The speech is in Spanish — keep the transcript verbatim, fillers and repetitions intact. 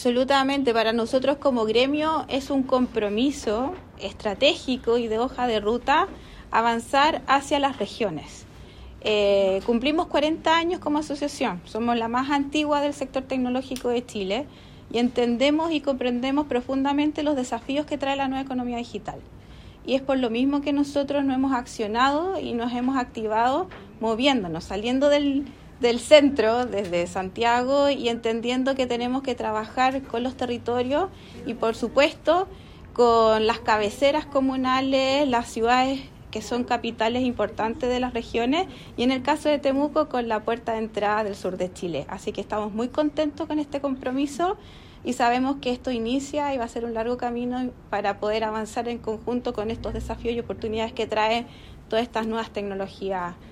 Absolutamente, para nosotros como gremio es un compromiso estratégico y de hoja de ruta avanzar hacia las regiones. Eh, cumplimos cuarenta años como asociación, somos la más antigua del sector tecnológico de Chile y entendemos y comprendemos profundamente los desafíos que trae la nueva economía digital. Y es por lo mismo que nosotros nos hemos accionado y nos hemos activado moviéndonos, saliendo del, del centro, desde Santiago, y entendiendo que tenemos que trabajar con los territorios y, por supuesto, con las cabeceras comunales, las ciudades que son capitales importantes de las regiones, y en el caso de Temuco, con la puerta de entrada del sur de Chile. Así que estamos muy contentos con este compromiso y sabemos que esto inicia y va a ser un largo camino para poder avanzar en conjunto con estos desafíos y oportunidades que traen todas estas nuevas tecnologías